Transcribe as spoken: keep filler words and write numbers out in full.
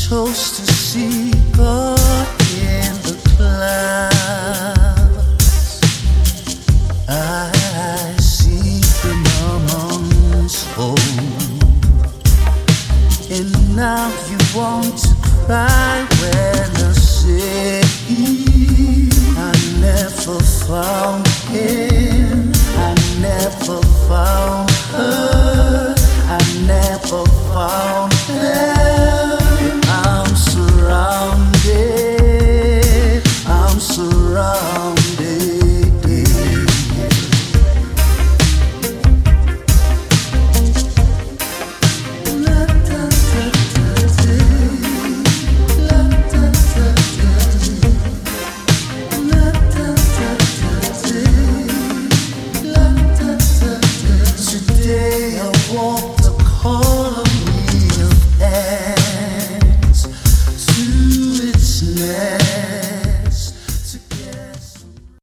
chose to see God in the clouds. I see him among his own. And now you want to cry when I say I never found him, I never found her, I never found them. I'm surrounded, I'm surrounded. Today I walk